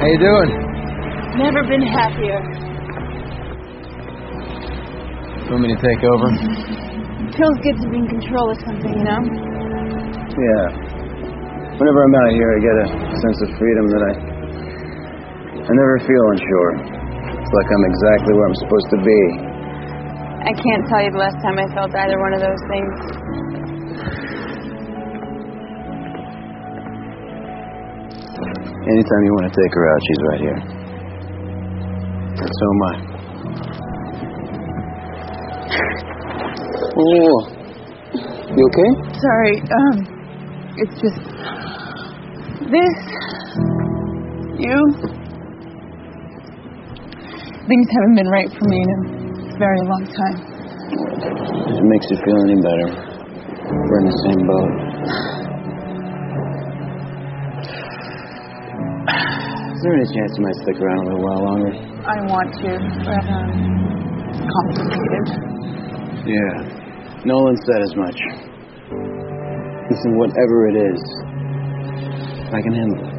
you doing? Never been happier. Want me to take over? Feels good to be in control of something, you know? Yeah. Whenever I'm out here, I get a sense of freedom that I never feel unsure. It's like I'm exactly where I'm supposed to be. I can't tell you the last time I felt either one of those things. Anytime you want to take her out, she's right here. And so am I. Oh, you okay? Sorry, it's just... This... You... Things haven't been right for me in a very long time. If it makes you feel any better, we're in the same boat. Is there any chance you might stick around a little while longer? I want to, but, it's complicated. Yeah. Nolan said as much. Listen, whatever it is, I can handle it.